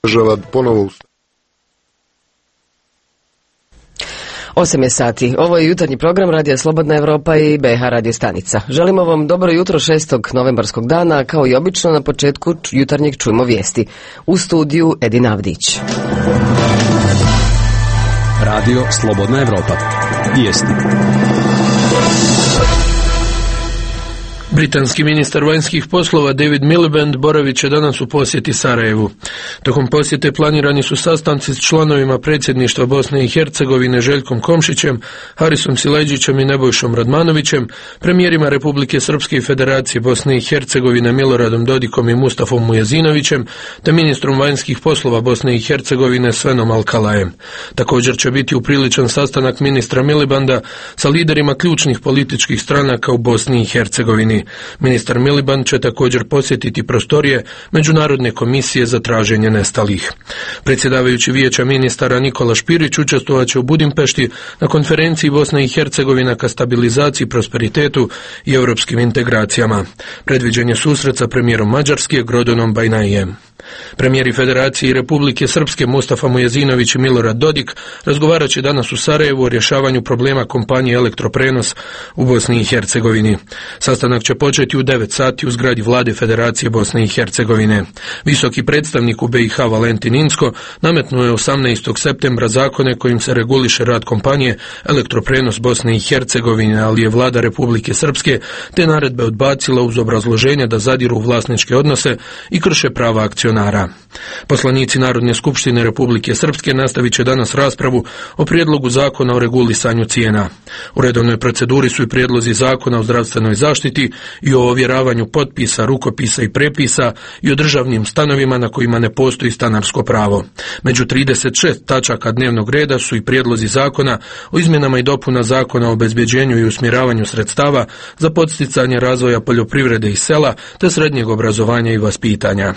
država ponovo ustane. 8 je sati. Ovo je jutarnji program Radija Slobodna Evropa i BH Radio stanica. Želimo vam dobro jutro 6. novembarskog dana, kao i obično na početku jutarnjeg čujemo vijesti. U studiju Edin Avdić. Radio Slobodna Evropa. Vijesti. Britanski ministar vanjskih poslova David Miliband boravit će danas u posjeti Sarajevu. Tokom posjete planirani su sastanci s članovima predsjedništva Bosne i Hercegovine Željkom Komšićem, Harisom Silajdžićem i Nebojšom Radmanovićem, premijerima Republike Srpske i Federacije Bosne i Hercegovine Miloradom Dodikom i Mustafom Mujazinovićem, te ministrom vanjskih poslova Bosne i Hercegovine Svenom Alkalajem. Također će biti upriličan sastanak ministra Milibanda sa liderima ključnih političkih stranaka u Bosni i Hercegovini. Ministar Miliband će također posjetiti prostorije Međunarodne komisije za traženje nestalih. Predsjedavajući vijeća ministara Nikola Špirić učestvovat će u Budimpešti na konferenciji Bosna i Hercegovina ka stabilizaciji, prosperitetu i europskim integracijama. Predviđen je susret sa premijerom Mađarske Grodonom Bajnajijem. Premijeri Federacije i Republike Srpske Mustafa Mujazinović i Milorad Dodik razgovarat će danas u Sarajevu o rješavanju problema kompanije Elektroprenos u Bosni i Hercegovini. Sastanak će početi u 9 sati u zgradi Vlade Federacije Bosne i Hercegovine. Visoki predstavnik u BiH Valentin Inzko nametnuo je 18. septembra zakone kojim se reguliše rad kompanije Elektroprenos Bosne i Hercegovine, ali je Vlada Republike Srpske te naredbe odbacila uz obrazloženje da zadiru u vlasničke odnose i krše prava akcionara. Poslanici Narodne skupštine Republike Srpske nastavit će danas raspravu o prijedlogu zakona o regulisanju cijena. U redovnoj proceduri su i prijedlozi zakona o zdravstvenoj zaštiti i o ovjeravanju potpisa, rukopisa i prepisa i o državnim stanovima na kojima ne postoji stanarsko pravo. Među 36 tačaka dnevnog reda su i prijedlozi zakona o izmjenama i dopuna zakona o obezbeđenju i usmjeravanju sredstava za podsticanje razvoja poljoprivrede i sela te srednjeg obrazovanja i vaspitanja.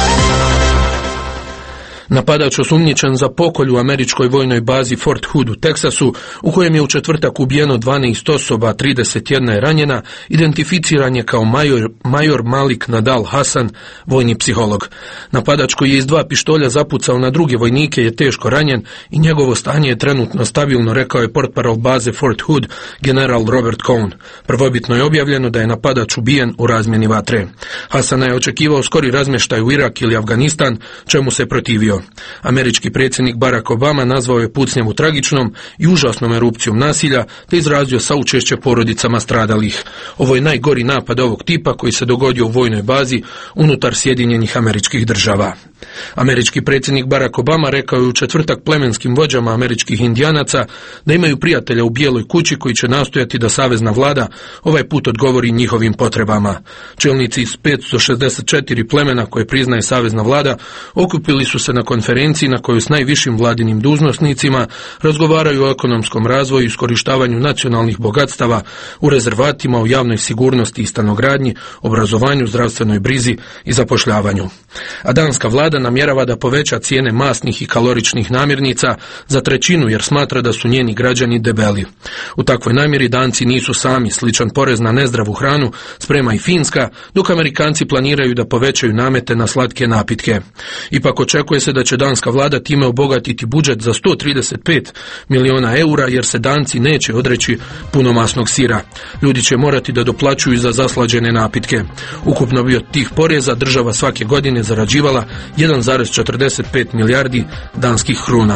Napadač osumnjičen za pokolj u američkoj vojnoj bazi Fort Hood u Teksasu, u kojem je u četvrtak ubijeno 12 osoba, 31 je ranjena, identificiran je kao major Malik Nadal Hasan, vojni psiholog. Napadač koji je iz 2 pištolja zapucao na druge vojnike je teško ranjen i njegovo stanje je trenutno stabilno, rekao je portparol baze Fort Hood, general Robert Cohn. Prvobitno je objavljeno da je napadač ubijen u razmjeni vatre. Hasana je očekivao skori razmještaj u Irak ili Afganistan, čemu se protivio. Američki predsjednik Barack Obama nazvao je pucnjavu tragičnom i užasnom erupcijom nasilja te izrazio saučešće porodicama stradalih. Ovo je najgori napad ovog tipa koji se dogodio u vojnoj bazi unutar Sjedinjenih Američkih Država. Američki predsjednik Barack Obama rekao je u četvrtak plemenskim vođama američkih indijanaca da imaju prijatelja u Bijeloj kući koji će nastojati da savezna vlada ovaj put odgovori njihovim potrebama. Čelnici iz 564 plemena koje priznaje savezna vlada okupili su se na konferenciji na kojoj s najvišim vladinim dužnosnicima razgovaraju o ekonomskom razvoju i iskorištavanju nacionalnih bogatstava u rezervatima, o javnoj sigurnosti i stanogradnji, obrazovanju, zdravstvenoj brizi i zapošljavanju. A danska vlada namjerava da poveća cijene masnih i kaloričnih namirnica za 1/3 jer smatra da su njeni građani debeli. U takvoj namjeri Danci nisu sami, sličan porez na nezdravu hranu sprema i Finska, dok Amerikanci planiraju da povećaju namete na slatke napitke. Ipak očekuje se da će danska vlada time obogatiti budžet za 135 miliona eura jer se Danci neće odreći punomasnog sira. Ljudi će morati da doplaćuju za zaslađene napitke. Ukupno bi od tih poreza država svake godine zarađivala 1,45 milijardi danskih kruna.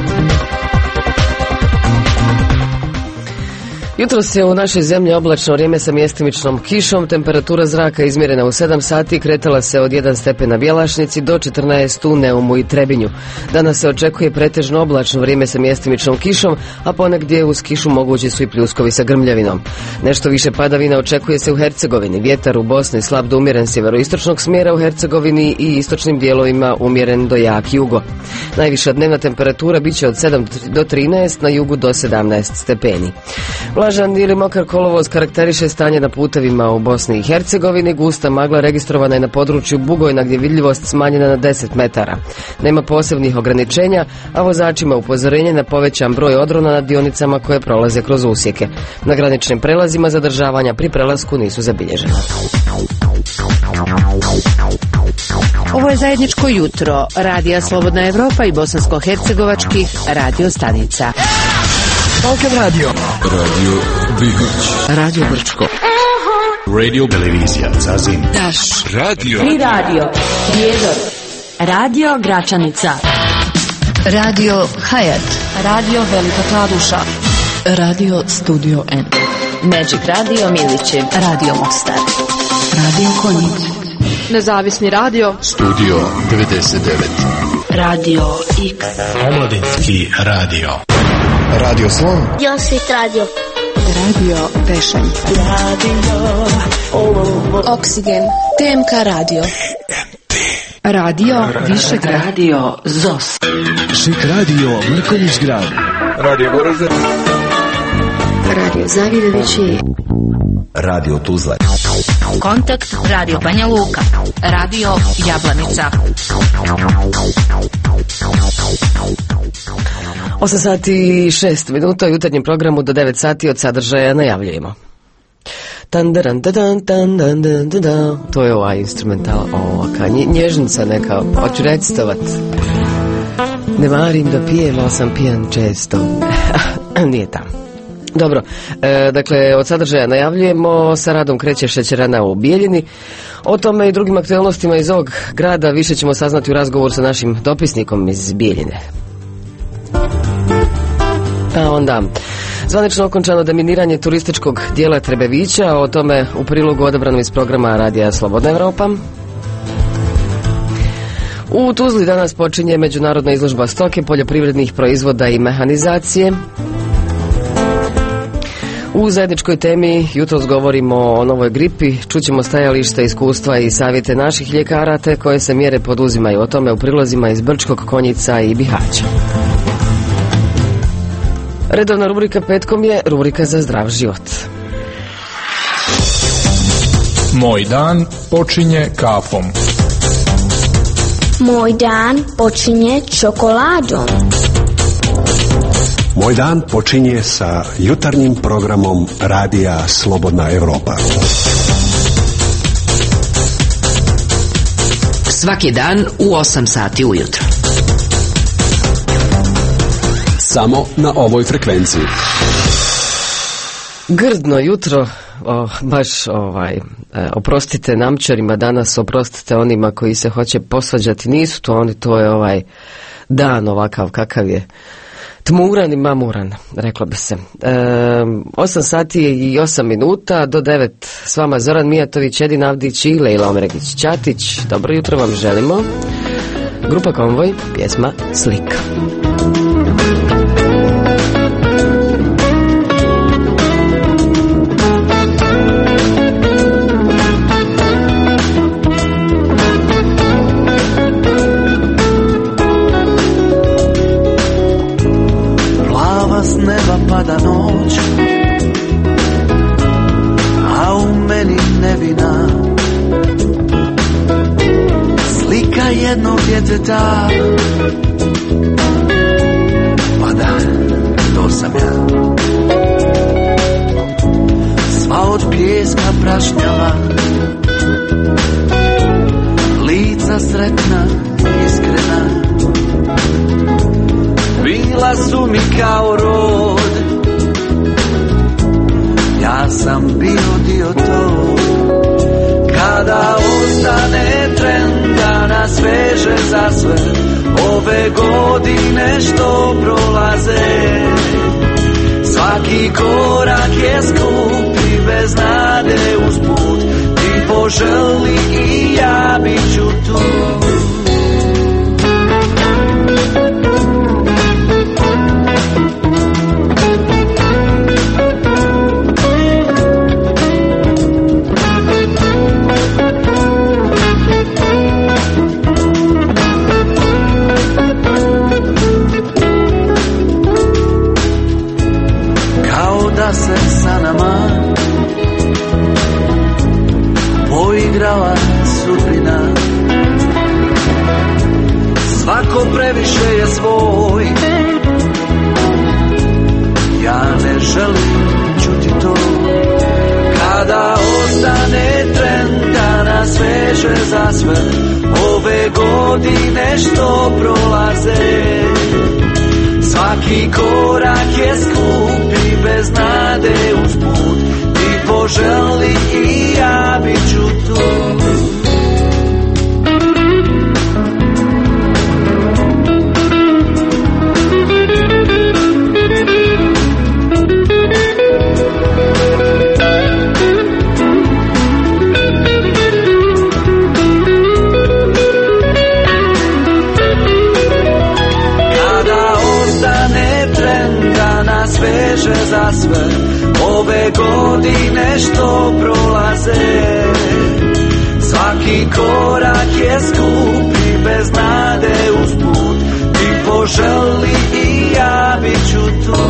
Jutros je u našoj zemlji oblačno vrijeme sa mjestimičnom kišom. Temperatura zraka izmjerena u 7 sati kretala se od 1 stepen na Bjelašnici do 14 u Neumu i Trebinju. Danas se očekuje pretežno oblačno vrijeme sa mjestimičnom kišom, a ponegdje uz kišu mogući su i pljuskovi sa grmljavinom. Nešto više padavina očekuje se u Hercegovini. Vjetar u Bosni slab do umjeren sjeveroistočnog smjera, u Hercegovini i istočnim dijelovima umjeren do jak jugo. Najviša dnevna temperatura bit će od 7 do 13, na jugu do 17 stepeni. Vlažan ili mokar kolovoz karakteriše stanje na putevima u Bosni i Hercegovini. Gusta magla registrovana je na području Bugojna gdje je vidljivost smanjena na 10 metara. Nema posebnih ograničenja, a vozačima upozorenje na povećan broj odrona na dionicama koje prolaze kroz usjeke. Na graničnim prelazima zadržavanja pri prelasku nisu zabilježena. Ovo je zajedničko jutro Radija Slobodna Evropa i bosansko-hercegovačkih radio stanica. Balkan Radio. Radio Bihać. Radio Brčko. Radio Televizija Zazin. Daš. Radio. Tri radio. Prijedor. Radio Gračanica. Radio Hayat. Radio Velika Kladuša. Radio Studio N. Magic Radio Milići. Radio Mostar. Radio Konjic. Nezavisni radio. Studio 99. Radio X. Omladinski radio. Radio Slon. Josit radio. Radio Pešanj. Radio Oksigen. TMK radio. Radio Višegrad. Radio ZOS. Šik radio Mrkonjić grad. Radio Goražde. Radio Zavidovići. Radio Tuzla. Kontakt Radio Banja Luka. Radio Jablanica. 8 sati i 6 minuta u jutarnjem programu do 9 sati od sadržaja najavljujemo. To je ovaj instrumental, ovaka nježnica neka, hoću recitovat. Ne marim da pijem, ali sam pijan često. Nije tamo. Dobro, dakle, od sadržaja najavljujemo, sa radom kreće šećerana u Bijeljini. O tome i drugim aktualnostima iz ovog grada više ćemo saznati u razgovoru sa našim dopisnikom iz Bijeljine. A onda, zvanično okončano deminiranje turističkog dijela Trebevića, o tome u prilogu odabranom iz programa Radija Slobodna Evropa. U Tuzli danas počinje međunarodna izložba stoke, poljoprivrednih proizvoda i mehanizacije. U zajedničkoj temi jutros govorimo o novoj gripi, čućemo stajališta, iskustva i savjete naših ljekara te koje se mjere poduzimaju, o tome u prilozima iz Brčkog, Konjica i Bihaća. Redovna rubrika petkom je rubrika za zdrav život. Moj dan počinje kafom. Moj dan počinje čokoladom. Moj dan počinje sa jutarnjim programom Radija Slobodna Evropa. Svaki dan u 8 sati ujutro. Samo na ovoj frekvenciji. Grdno jutro, baš oprostite namčarima danas, oprostite onima koji se hoće posvađati, nisu to oni, to je dan ovakav kakav je. Tmuran i mamuran, reklo bi se. 8 sati i 8 minuta, do 9 s vama Zoran Mijatović, Edin Avdić i Lejla Omeregić-Ćatić. Dobro jutro vam želimo. Grupa Konvoj, pjesma Slika. Pada noć, a u meni nevina slika jednog djeteta. Pa da, to sam ja. Sva od pijeska prašnjava, lica sretna, iskrena, bila su mi kao rod. Ja sam bio dio tog. Kada ostane trend da nas veže za sve ove godine što prolaze, svaki korak je skup i bez nade usput. Ti poželi i ja bit ću tu. Se sa nama poigrala sudbina, svako previše je svoj. Ja ne želim čuti to. Kada ostane trend da nas veže za sve ove godine što prolaze, svaki korak je skup i bez nade usput. Ti poželi i ja bit ću tu. Sveže za sve, ove godine što prolaze, svaki korak je skup i bez nade usput. Ti poželi i ja bit ću tu.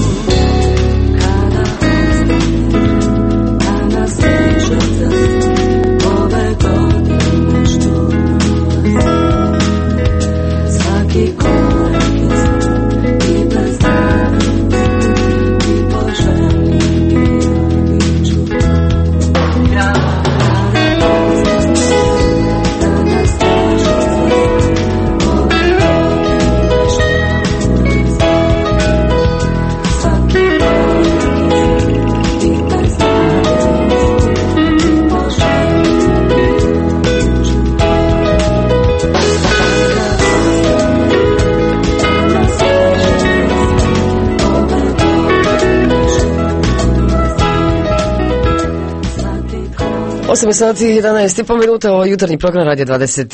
Kada sveže za sve, ove godine što prolaze, svaki korak je skup i bez nade. Osam sati 11,5 minuta, ovo jutarnji program Radio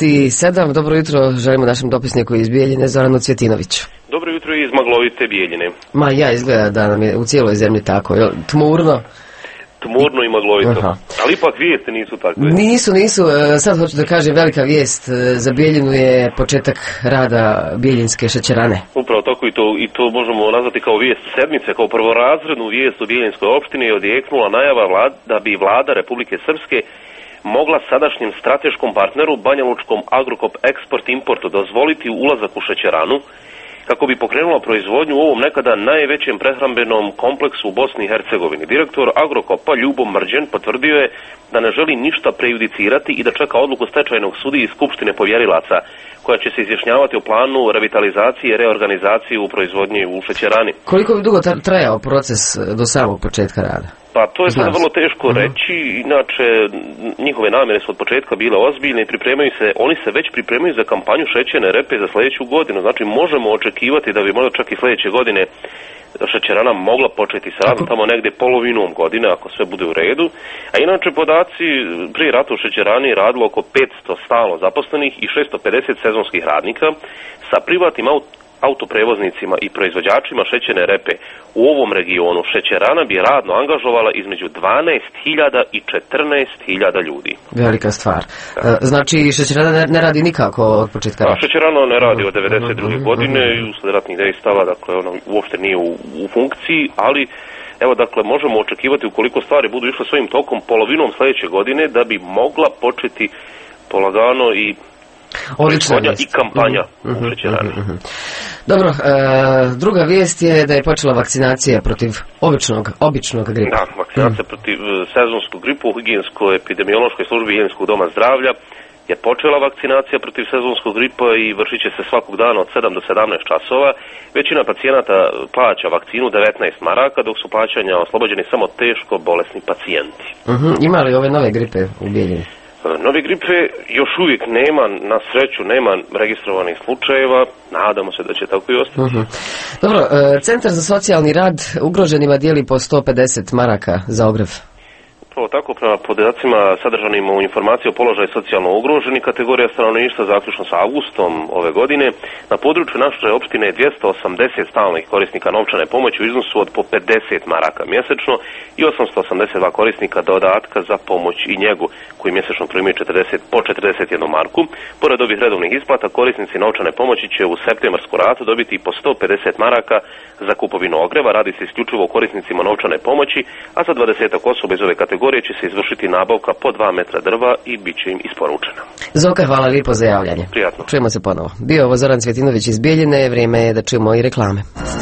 27. Dobro jutro, želimo našem dopisniku iz Bijeljine, Zoranu Cvjetinoviću. Dobro jutro iz maglovite Bijeljine. Ma ja, izgleda da nam je u cijeloj zemlji tako, jel? Tmurno. Tmurno i maglovito. Aha. Ali ipak vijesti nisu takve. Nisu. Sad hoću da kažem, velika vijest za Bijeljinu je početak rada Bijeljinske šećerane. Upravo tako i to možemo nazvati kao vijest sedmice, kao prvorazrednu vijest u Bijeljinskoj opštini je odjeknula najava da bi vlada Republike Srpske mogla sadašnjem strateškom partneru Banjalučkom Agrokop Export Importu dozvoliti ulazak u šećeranu kako bi pokrenula proizvodnju u ovom nekada najvećem prehrambenom kompleksu u Bosni i Hercegovini. Direktor Agrokopa Ljubo Mrđen potvrdio je da ne želi ništa prejudicirati i da čeka odluku stečajnog sudije i Skupštine povjerilaca koja će se izjašnjavati o planu revitalizacije i reorganizacije u proizvodnji u šećerani. Koliko bi dugo trajao proces do samog početka rada? Pa to je sada vrlo teško reći, inače njihove namjere su od početka bile ozbiljne i oni se već pripremaju za kampanju šećerne repe za sljedeću godinu, znači možemo očekivati da bi možda čak i sljedeće godine šećerana mogla početi s radom tamo negdje polovinom godine ako sve bude u redu, a inače podaci prije rata u šećerani radilo oko 500 stalno zaposlenih i 650 sezonskih radnika sa privatnim autoprevoznicima i proizvođačima šećerne repe u ovom regionu. Šećerana bi radno angažovala između 12.000 i 14.000 ljudi. Velika stvar. Znači šećerana ne radi nikako od početka rata? Šećerana ne radi od 1992. godine i usled ratnih dejstava, dakle ona uopšte nije u funkciji, ali evo dakle možemo očekivati ukoliko stvari budu išle svojim tokom polovinom sljedeće godine da bi mogla početi polagano i proizvodnja i kampanja u šećerani. Dobro, druga vijest je da je počela vakcinacija protiv običnog gripa. Da, vakcinacija protiv sezonskog gripa u higijensko-epidemiološkoj službi Higijenskog doma zdravlja je počela vakcinacija protiv sezonskog gripa i vršit će se svakog dana od 7 do 17 časova. Većina pacijenata plaća vakcinu 19 maraka, dok su plaćanja oslobođeni samo teško bolesni pacijenti. Ima li ove nove gripe u Bijeljini? Nove gripe još uvijek nema, na sreću nema registrovanih slučajeva, nadamo se da će tako i ostati. Dobro, Centar za socijalni rad ugroženima dijeli po 150 maraka za ogrjev. Upravo tako, prema podacima sadržanim u informaciji o položaju socijalno ugroženih kategorija stanovništva zaključno sa avgustom ove godine, na području naše opštine je 280 stalnih korisnika novčane pomoći u iznosu od po 50 maraka mjesečno i 882 korisnika dodatka za pomoć i njegu, koji mjesečno primaju po 41 marku. Pored ovih redovnih isplata, korisnici novčane pomoći će u septembarsku ratu dobiti po 150 maraka za kupovinu ogreva. Radi se isključivo o korisnicima novčane pomoći, a za 20 osoba iz ove kategorije će se izvršiti nabavka po 2 metra drva i bit će im isporučena. Zoka, hvala lijepo za javljanje. Prijatno. Čujemo se ponovo. Bio ovo Zoran Cvjetinović iz Bijeljine, vrijeme je da čujemo i reklame.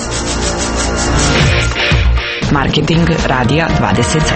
Marketing Radija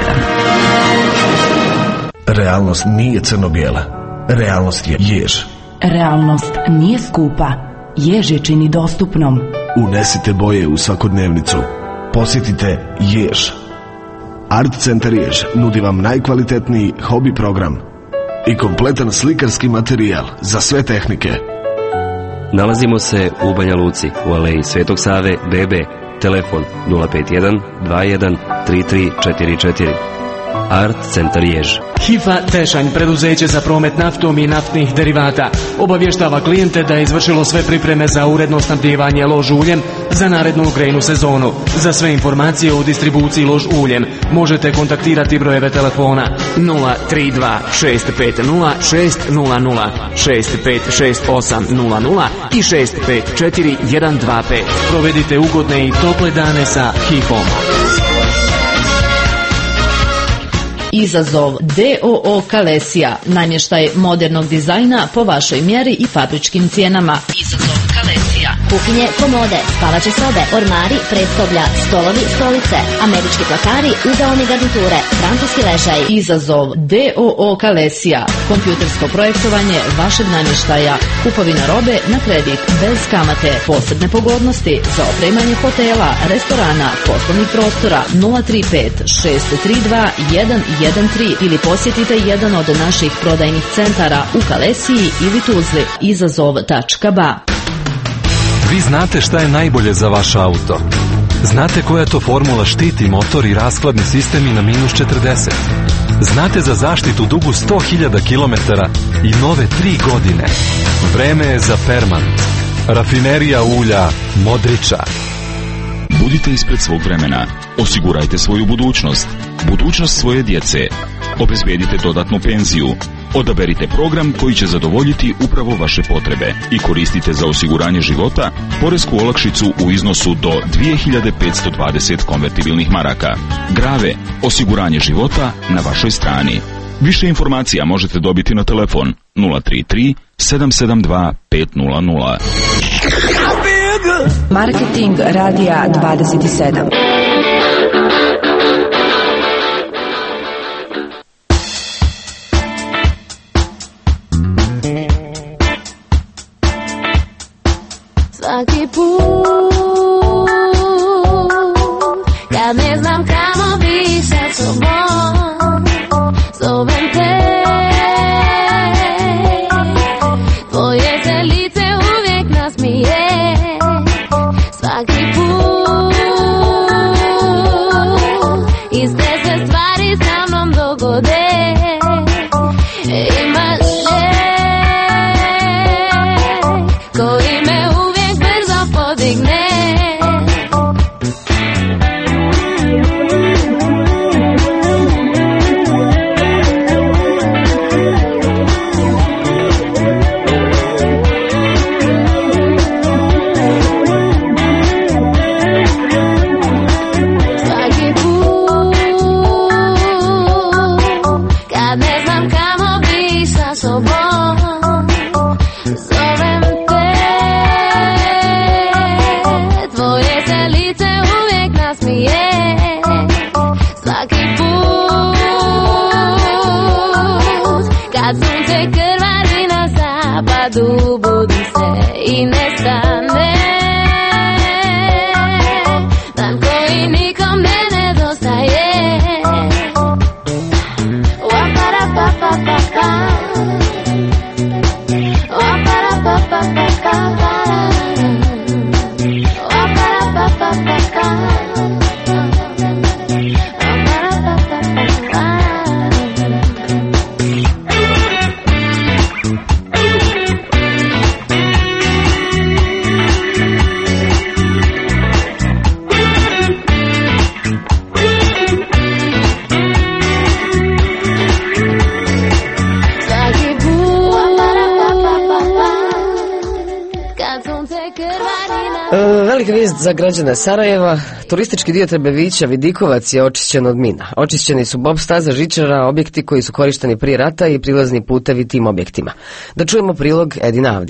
27. Realnost nije crno-bijela. Realnost je jež. Realnost nije skupa, Jež je čini dostupnom. Unesite boje u svakodnevnicu. Posjetite Jež. Art Centar Jež nudi vam najkvalitetniji hobi program i kompletan slikarski materijal za sve tehnike. Nalazimo se u Banja Luci, u aleji Svetog Save, BB, telefon 051 21 3344. Art Centar Jež. HIFA Tešanj, preduzeće za promet naftom i naftnih derivata, obavještava klijente da je izvršilo sve pripreme za uredno snabdijevanje lož uljem za narednu grejnu sezonu. Za sve informacije o distribuciji lož uljem možete kontaktirati brojeve telefona 032 650 600, 656800 i 654 125. Provedite ugodne i tople dane sa HIFom. Izazov DOO Kalesija, namještaj modernog dizajna po vašoj mjeri i fabričkim cijenama. Izazov Kalesija. Kuhinje, komode, spavaće sobe, ormari, predsoblja, stolovi, stolice, američki plakari, uzaoni garniture, francuski ležaj. Izazov DOO Kalesija. Kompjutersko projektovanje vašeg namještaja. Kupovina robe na kredit, bez kamate. Posebne pogodnosti za opremanje hotela, restorana, poslovnih prostora. 035 632 113 ili posjetite jedan od naših prodajnih centara u Kalesiji ili Tuzli. Izazov.ba. Vi znate šta je najbolje za vaš auto. Znate koja to formula štiti motor i rashladni sistem i na -40. Znate za zaštitu dugu 100.000 km i nove 3 godine. Vreme je za Permant. Rafinerija ulja Modriča. Budite ispred svog vremena. Osigurajte svoju budućnost. Budućnost svoje djece. Obezbedite dodatnu penziju. Odaberite program koji će zadovoljiti upravo vaše potrebe i koristite za osiguranje života poresku olakšicu u iznosu do 2520 konvertibilnih maraka. Grave, osiguranje života na vašoj strani. Više informacija možete dobiti na telefon 033 772 500. Marketing radija 27. Svaki put kad ne znam kamo bi sa sobom, zovem te, tvoje se lice uvijek nasmije. Svaki put iste se stvari sa mnom dogode. Imaš koji me uvijek brzo podigne. Svaki put kad ne znam kamo bi sa sobom, zovem te, tvoje se lice uvijek nasmije. Svaki put kad sunce krvari na zapadu, budim se i nestane. Dan koji nikom ne nedostaje. Wapara pa pa pa pa, wapara pa pa pa pa, wapara pa pa pa pa, wapara pa pa pa pa. Svaki put, wapara pa pa pa pa, kad sunce krvari na... Velika vijest za građane Sarajeva. Turistički dio Trebevića, Vidikovac je očišćen od mina. Očišćeni su bob staza, žičara, objekti koji su korišteni prije rata i prilazni putevi tim objektima. Da čujemo prilog Edina Avdića.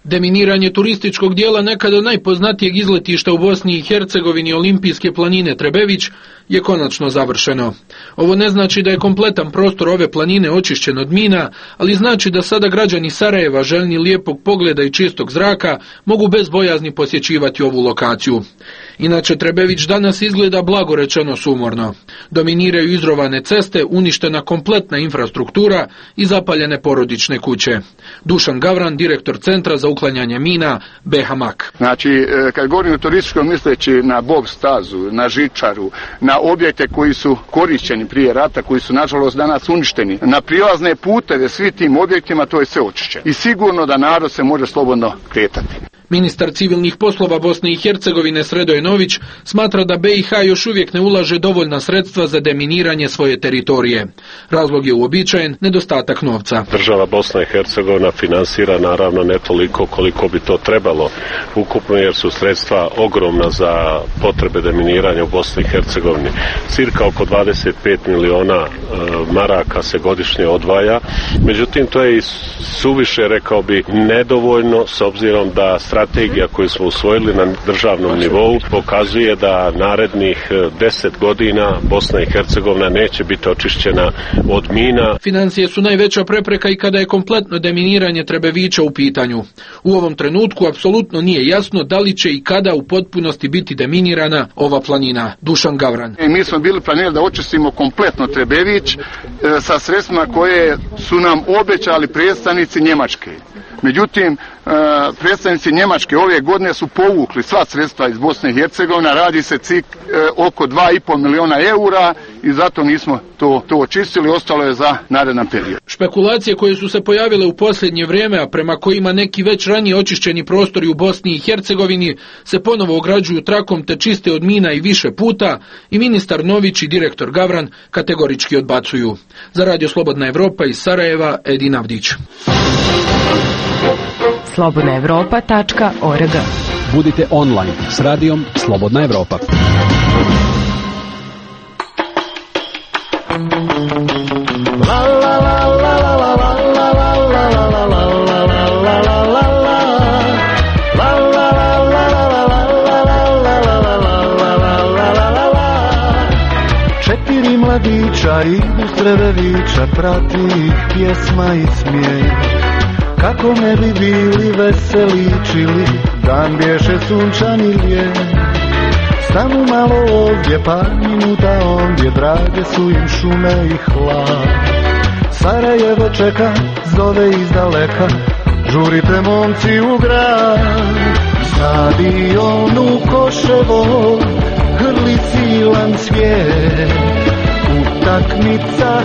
Deminiranje turističkog dijela nekada najpoznatijeg izletišta u Bosni i Hercegovini, Olimpijske planine Trebević, je konačno završeno. Ovo ne znači da je kompletan prostor ove planine očišćen od mina, ali znači da sada građani Sarajeva, željni lijepog pogleda i čistog zraka, mogu bez bojazni posjećivati ovu lokaciju. Inače, Trebević danas izgleda blago rečeno sumorno. Dominiraju izrovane ceste, uništena kompletna infrastruktura i zapaljene porodične kuće. Dušan Gavran, direktor Centra za uklanjanje mina BH-MAK. Znači, kad govorim o turističkom, misleći na bob stazu, na žičaru, na objekte koji su korišćeni prije rata, koji su nažalost danas uništeni, na prilazne puteve svim tim objektima, to je sve očišćeno. I sigurno da narod se može slobodno kretati. Ministar civilnih poslova Bosne i Hercegovine Sredoje Nović smatra da BiH još uvijek ne ulaže dovoljna sredstva za deminiranje svoje teritorije. Razlog je uobičajen nedostatak novca. Država Bosna i Hercegovina finansira naravno ne toliko koliko bi to trebalo ukupno, jer su sredstva ogromna za potrebe deminiranja u Bosni i Hercegovini. Cirka oko 25 miliona maraka se godišnje odvaja. Međutim, to je i suviše, rekao bi, nedovoljno, s obzirom da strategija koju smo usvojili na državnom nivou pokazuje da narednih 10 godina Bosna i Hercegovina neće biti očišćena od mina. Financije su najveća prepreka i kada je kompletno deminiranje Trebevića u pitanju. U ovom trenutku apsolutno nije jasno da li će i kada u potpunosti biti deminirana ova planina. Dušan Gavran. Mi smo bili planirali da očistimo kompletno Trebević sa sredstvima koje su nam obećali predstavnici Njemačke. Međutim, predstavnici Njemačke ove godine su povukli sva sredstva iz Bosne i Hercegovine, radi se oko 2,5 miliona eura i zato nismo to očistili, ostalo je za naredan period. Špekulacije koje su se pojavile u posljednje vrijeme, a prema kojima neki već ranije očišćeni prostori u Bosni i Hercegovini se ponovo ograđuju trakom te čiste od mina i više puta, i ministar Nović i direktor Gavran kategorički odbacuju. Za Radio Slobodna Evropa iz Sarajeva, Edin Avdić. slobodnaevropa.org. Budite online s radijom Slobodna Evropa. Četiri mladića idu s Trebevića, prati ih pjesma i smijeh. Kako ne bi bili veseličili, dan bješe sunčani lijep. Stanu malo ovdje, par minuta ondje, drage su im šume i hlad. Sarajevo čeka, zove iz daleka, žurite momci u grad. Stadion u Koševo grli silan cvijet. Utakmica,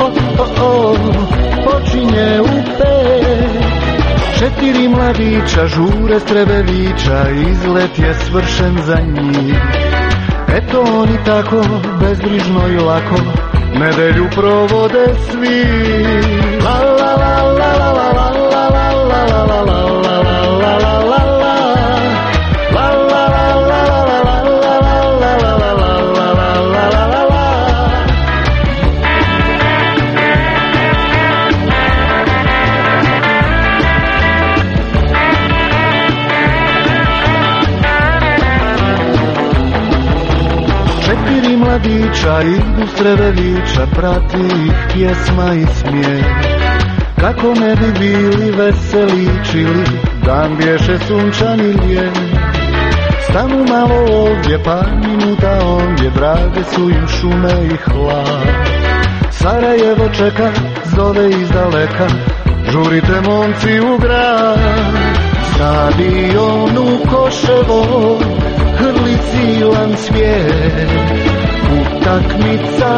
počinje u 5. Četiri mladića žure s Trebevića, izlet je svršen za njih. Eto oni tako bezbrižno i lako nedelju provode svi. La la la la la la la la la la la la la la la la. Mladića idu s Trebevića, prati ih pjesma i smijeh. Kako ne bi bili veseličili, dan bješe sunčani lijep. Stanu malo ovdje, par minuta ondje, drage su im šume i hlad. Sarajevo čeka, zove iz daleka, žurite momci u grad. Stadion u Koševo grli silan cvijet. Utakmica,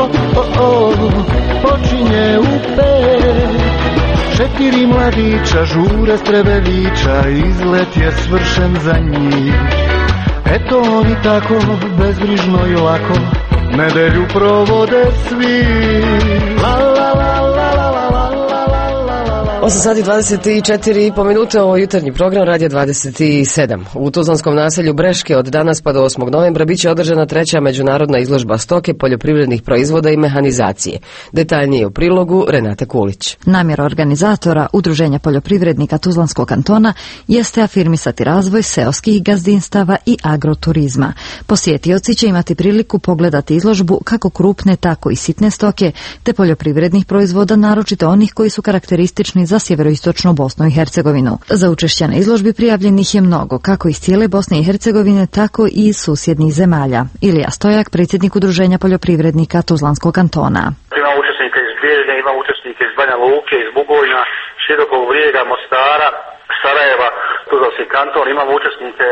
počinje u 5. Četiri mladića žure s Trebevića, izlet je svršen za njih. Eto oni tako bezbrižno i lako nedelju provode svi. La la la la la la la la la la la la. 8:24 minute, ovo jutarnji program Radija 27. U tuzlanskom naselju Breške od danas pa do 8. novembra biće održana 3. međunarodna izložba stoke, poljoprivrednih proizvoda i mehanizacije. Detaljnije u prilogu Renate Kulić. Namjera organizatora, Udruženja poljoprivrednika Tuzlanskog kantona, jeste afirmisati razvoj seoskih gazdinstava i agroturizma. Posjetioci će imati priliku pogledati izložbu kako krupne, tako i sitne stoke, te poljoprivrednih proizvoda, naročito onih koji su karakteristični za sjeveroistočnu Bosnu i Hercegovinu. Za učešće na izložbi prijavljenih je mnogo, kako iz cijele Bosne i Hercegovine, tako i iz susjednih zemalja. Ilija Stojak, predsjednik Udruženja poljoprivrednika Tuzlanskog kantona. Imamo učesnike iz Bijeljine, imamo učesnike iz Banja Luke, iz Bugojna, Širokog Brijega, Mostara, Sarajeva, Tuzlanski kanton. Imamo učesnike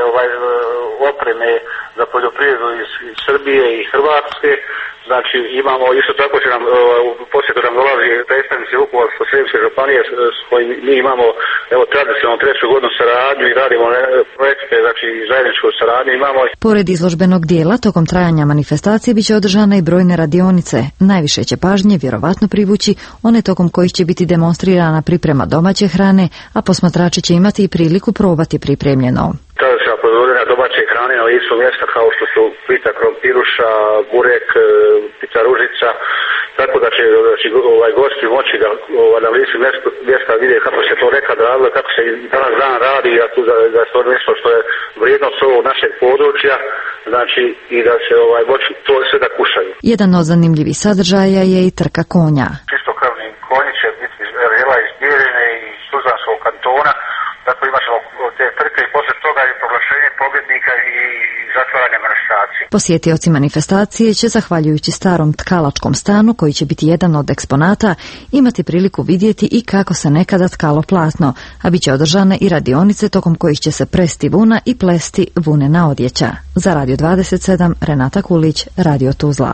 opreme za poljoprivredu iz Srbije i Hrvatske. Znači imamo, isto tako će nam u posjetu nam dolazi predstavnici Vukovarsko-srijemske županije s kojim mi imamo tradicionalno 3. godinu saradnju i radimo projekte, znači zajedničku saradnju imamo. Pored izložbenog dijela, tokom trajanja manifestacije biće održana i brojne radionice. Najviše će pažnje vjerovatno privući one tokom kojih će biti demonstrirana priprema domaće hrane, a posmatrači će imati i priliku probati pripremljeno. Tradicionalna proizvodnja domaće hrane na licu mjesta kao što su pita krompiruša, burek, pita ružica, tako da će gosti moći da na licu mjesta vide kako se to nekad radilo, kako se danas dan radi, da je to nešto što je vrijednost ovog našeg područja, znači i da se moći to sve da kušaju. Jedan od zanimljivih sadržaja je i trka konja. Čistokrvni konji će biti iz Bijeljine i iz Tuzlanskog kantona. Tako imat ćemo te trke i poslije toga i proglašenje pobjednika i zatvaranje manifestacije. Posjetioci manifestacije će, zahvaljujući starom tkalačkom stanu, koji će biti jedan od eksponata, imati priliku vidjeti i kako se nekada tkalo platno, a bit će održane i radionice tokom kojih će se presti vuna i plesti vunena odjeća. Za Radio 27, Renata Kulić, Radio Tuzla.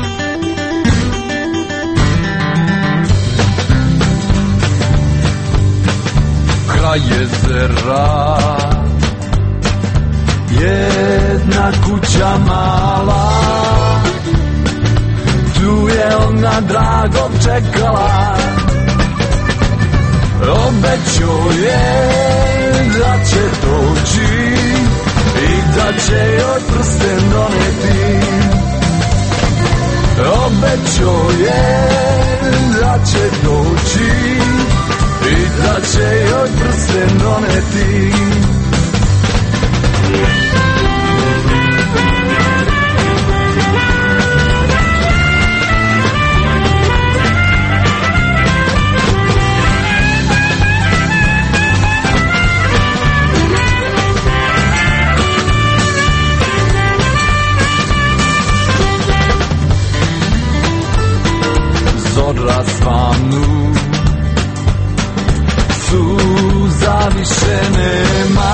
Jezera, jedna kuća mala, tu je ona dragog čekala. Obećao je da će doći i da će joj prsten doneti. Obećao je da će doći i da će joj prsten doneti. Zora svanu, suza više nema,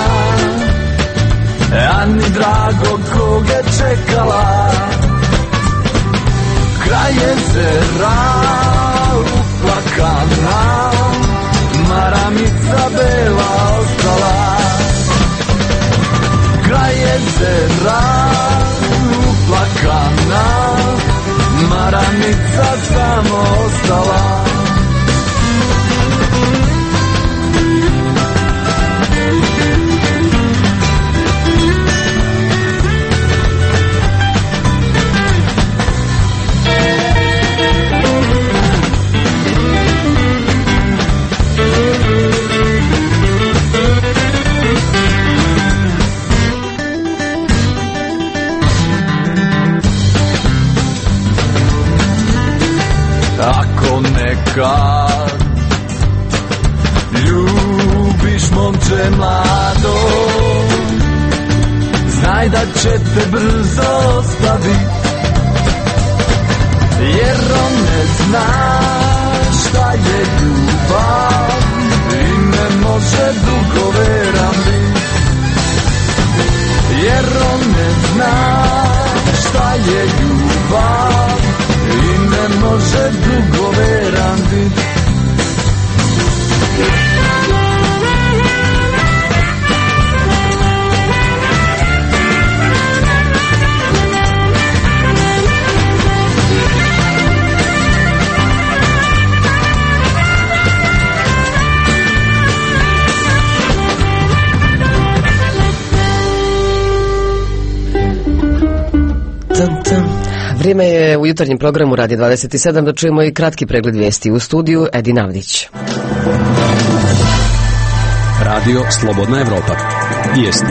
a ni drago kog je čekala. Kraj jezera uplakana, maramica bela ostala. Kraj jezera uplakana, maramica samo ostala. Ako nekad ljubiš momče mlado, znaj da će te brzo ostavit, jer on ne zna šta je ljubav i ne može dugo veran bit. Jer on ne zna šta je ljubav i ne može dugo veran bit. Vrijeme je u jutarnjem programu Radio 27 da čujemo i kratki pregled vijesti u studiju Edin Avdić. Radio Slobodna Evropa. Vijesti.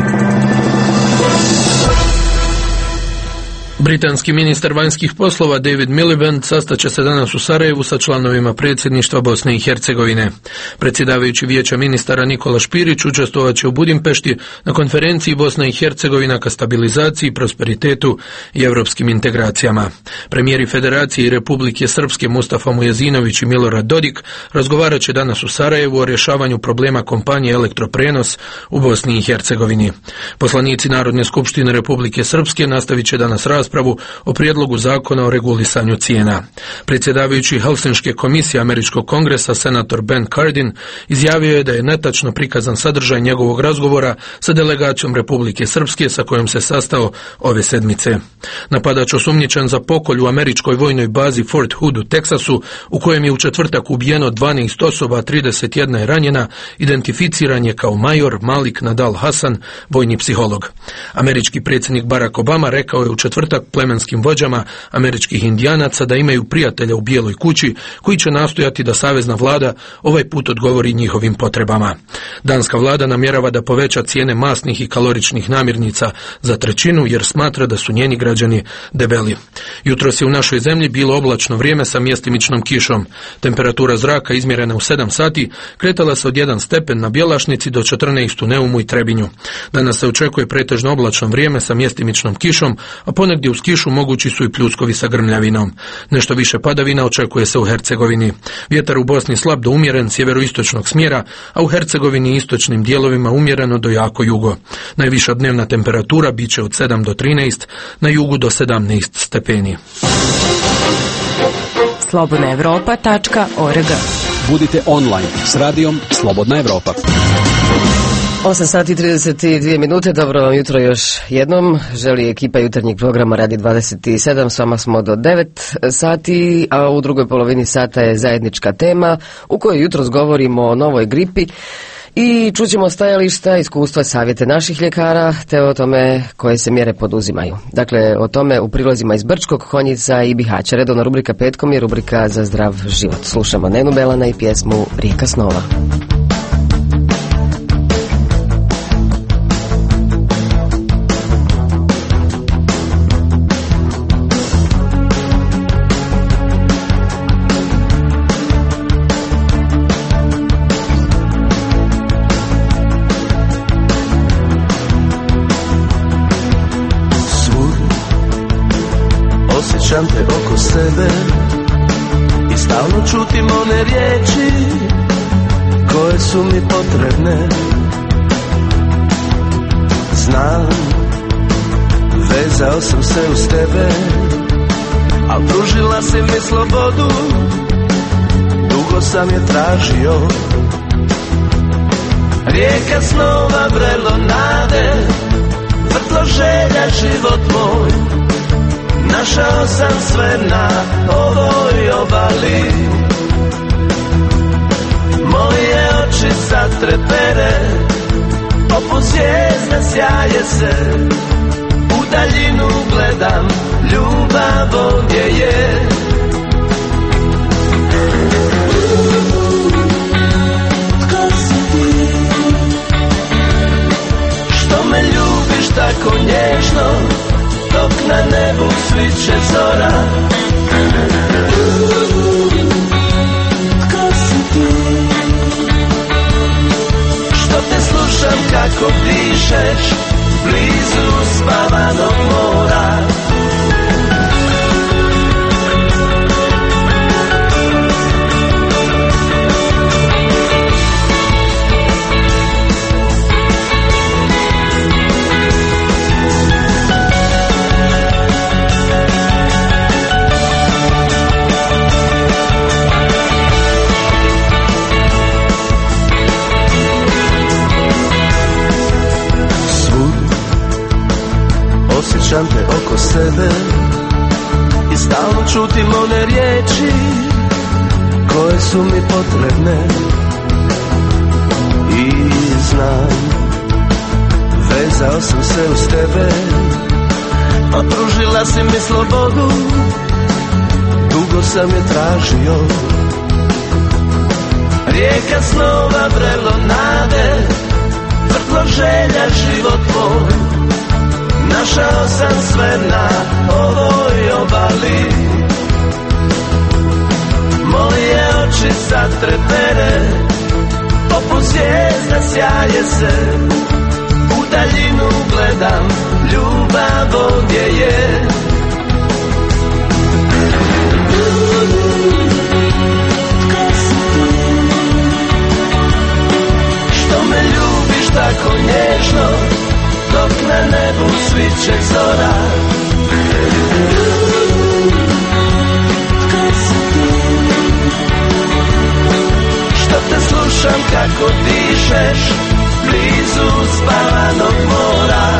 Britanski ministar vanjskih poslova David Miliband sastaće se danas u Sarajevu sa članovima predsjedništva Bosne i Hercegovine. Predsjedavajući vijeća ministara Nikola Špirić učestvovat će u Budimpešti na konferenciji Bosna i Hercegovina ka stabilizaciji, prosperitetu i europskim integracijama. Premijeri Federacije i Republike Srpske Mustafa Mujezinović i Milorad Dodik razgovarat će danas u Sarajevu o rješavanju problema kompanije Elektroprenos u Bosni i Hercegovini. Poslanici Narodne skupštine Republike Srpske nastavit će danas raspravu o prijedlogu zakona o regulisanju cijena. Predsjedavajući Helsinške komisije Američkog kongresa senator Ben Cardin izjavio je da je netačno prikazan sadržaj njegovog razgovora sa delegacijom Republike Srpske sa kojom se sastao ove sedmice. Napadač osumnjičen za pokolj u američkoj vojnoj bazi Fort Hood u Teksasu, u kojem je u četvrtak ubijeno 12 osoba, 31 je ranjena, identificiran je kao major Malik Nadal Hasan, vojni psiholog. Američki predsjednik Barack Obama rekao je u četvrtak plemenskim vođama američkih indijanaca da imaju prijatelja u Bijeloj kući koji će nastojati da savezna vlada ovaj put odgovori njihovim potrebama. Danska vlada namjerava da poveća cijene masnih i kaloričnih namirnica za trećinu jer smatra da su njeni građani debeli. Jutros je u našoj zemlji bilo oblačno vrijeme sa mjestimičnom kišom. Temperatura zraka izmjerena u 7 sati kretala se od 1 stepen na Bjelašnici do 14 u Neumu i Trebinju. Danas se očekuje pretežno oblačno vrijeme sa mjestimičnom kišom, a ponegdje uz kišu mogući su i pljuskovi sa grmljavinom. Nešto više padavina očekuje se u Hercegovini. Vjetar u Bosni slab do umjeren sjeveroistočnog smjera, a u Hercegovini i istočnim dijelovima umjereno do jako jugo. Najviša dnevna temperatura bit će od 7 do 13, na jugu do 17 stepeni. slobodnaevropa.org. Budite online s radijom Slobodna Evropa. 8 sati i 32 minute, dobro vam jutro još jednom. Želi ekipa jutarnjeg programa Radi 27, s vama smo do 9 sati, a u drugoj polovini sata je zajednička tema u kojoj jutros govorimo o novoj gripi i čućemo stajališta, iskustva, savjete naših ljekara, te o tome koje se mjere poduzimaju. Dakle, o tome u prilozima iz Brčkog, Konjica i Bihaća. Redovna rubrika petkom je rubrika za zdrav život. Slušamo Nenu Belana i pjesmu Rijeka snova. Osjećam te oko sebe i stalno čutim one riječi koje su mi potrebne. Znam, vezao sam se uz tebe, al pružila si mi slobodu, dugo sam je tražio. Rijeka snova, vrelo nade, vrtlo želja, život moj. Našao sam sve na ovoj obali. Moje oči sad trepere, poput zvijezda sjaje se. U daljinu gledam, ljubav ovdje je. Tko si ti? Što me ljubiš tako nježno, dok na nebu sviće zora. Tko si ti? Što te slušam kako dišeš blizu spavanog mora. Osjećam te oko sebe i stalno čutim one riječi koje su mi potrebne. I znam, vezao sam se uz tebe, Opružila si mi slobodu, dugo sam je tražio. Rijeka snova, vrelo nade, vrtlo želja, život tvoj. Našao sam sve na ovoj obali. Moje oči sad trepere, poput zvijezda sjaje se. U daljinu gledam, ljubav ovdje je. Što me ljubiš tako nježno, dok na nebu sviće zora. Što te slušam kako dišeš, blizu spavanog mora.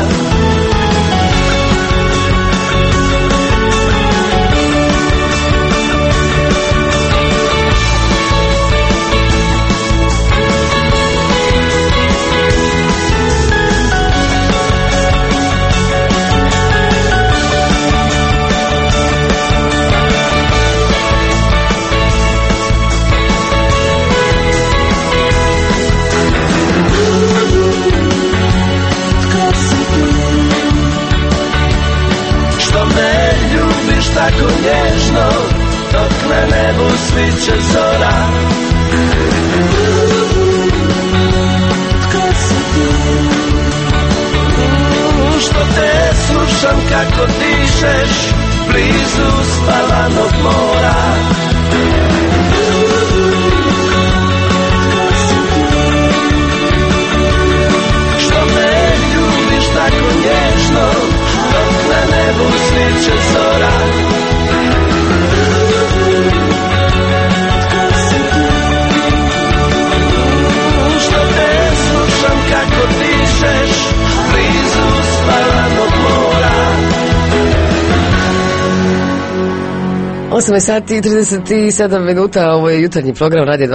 Tako nježno, dok na nebu sviće zora. Što te slušam kako dišeš, blizu spavanog mora. Što me ljubiš tako nježno, dok na nebu sviće zora. Što te slušam kako dišeš, blizu spavanog mora. 8 sati i 37 minuta, ovo je jutarnji program Radio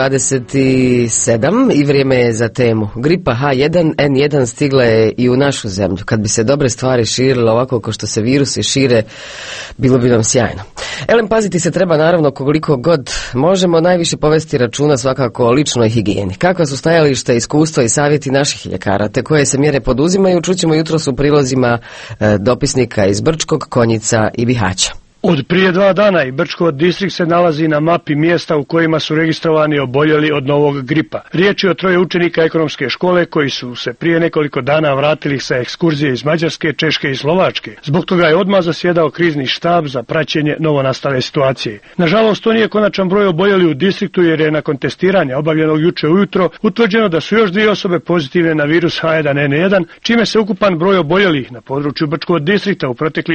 27 i vrijeme je za temu. Gripa H1N1 stigla je i u našu zemlju. Kad bi se dobre stvari širile ovako kao što se virusi šire, bilo bi nam sjajno. Elem, paziti se treba naravno koliko god možemo, najviše povesti računa svakako o ličnoj higijeni. Kakva su stajališta, iskustva i savjeti naših ljekara, te koje se mjere poduzimaju, čućemo jutros u prilozima dopisnika iz Brčkog, Konjica i Bihaća. Od prije 2 dana i Brčko distrikt se nalazi na mapi mjesta u kojima su registrovani oboljeli od novog gripa. Riječ je o 3 učenika ekonomske škole koji su se prije nekoliko dana vratili sa ekskurzije iz Mađarske, Češke i Slovačke. Zbog toga je odmah zasjedao krizni štab za praćenje novonastale situacije. Nažalost, to nije konačan broj oboljeli u distriktu jer je nakon testiranja obavljenog juče ujutro utvrđeno da su još 2 osobe pozitivne na virus H1N1, čime se ukupan broj oboljelih na području Brčkog distrikta u protekli